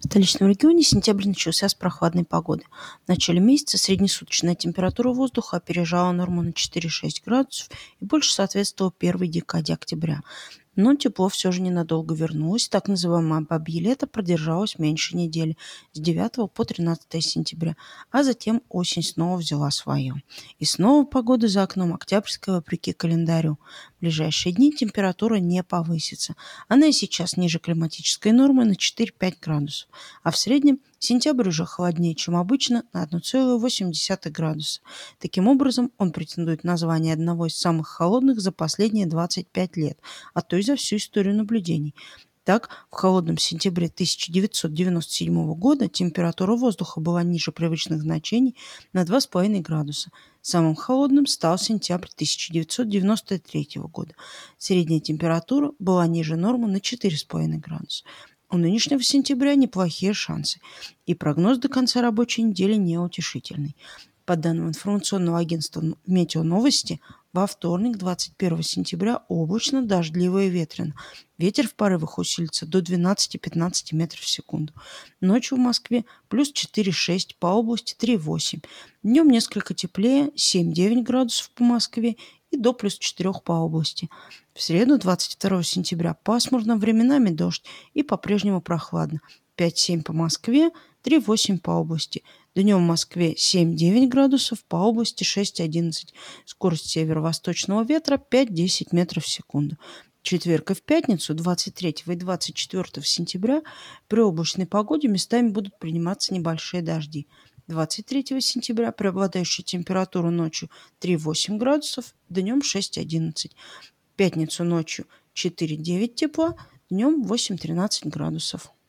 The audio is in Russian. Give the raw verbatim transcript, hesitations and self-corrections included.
В столичном регионе сентябрь начался с прохладной погоды. В начале месяца среднесуточная температура воздуха опережала норму на четыре-шесть градусов и больше соответствовала первой декаде октября. Но тепло все же ненадолго вернулось. Так называемое бабье лето продержалось меньше недели, с девятого по тринадцатое сентября, а затем осень снова взяла свое. И снова погода за окном октябрьская вопреки календарю. В ближайшие дни температура не повысится. Она и сейчас ниже климатической нормы на четыре-пять градусов, а в среднем сентябрь уже холоднее, чем обычно, на одна целая восемь десятых градуса. Таким образом, он претендует на звание одного из самых холодных за последние двадцать пять лет, а то и за всю историю наблюдений. Так, в холодном сентябре тысяча девятьсот девяносто седьмого года температура воздуха была ниже привычных значений на два с половиной градуса. Самым холодным стал сентябрь тысяча девятьсот девяносто третьего года. Средняя температура была ниже нормы на четыре с половиной градуса. У нынешнего сентября неплохие шансы, и прогноз до конца рабочей недели неутешительный. По данным информационного агентства «Метеоновости», во вторник, двадцать первого сентября, облачно, дождливо и ветрено. Ветер в порывах усилится до двенадцати-пятнадцати метров в секунду. Ночью в Москве плюс четыре-шесть, по области три-восемь. Днем несколько теплее, семь-девять градусов по Москве и до плюс четырёх по области. В среду, двадцать второго сентября, пасмурно, временами дождь и по-прежнему прохладно. пять-семь по Москве, три-восемь по области. Днем в Москве семь-девять градусов, по области шесть-одиннадцать. Скорость северо-восточного ветра пять-десять метров в секунду. В четверг и в пятницу, двадцать третьего и двадцать четвёртого сентября, при облачной погоде местами будут приниматься небольшие дожди. двадцать третьего сентября преобладающая температура ночью три-восемь градусов, днем шесть-одиннадцать. В пятницу ночью четыре-девять тепла, днем восемь-тринадцать градусов.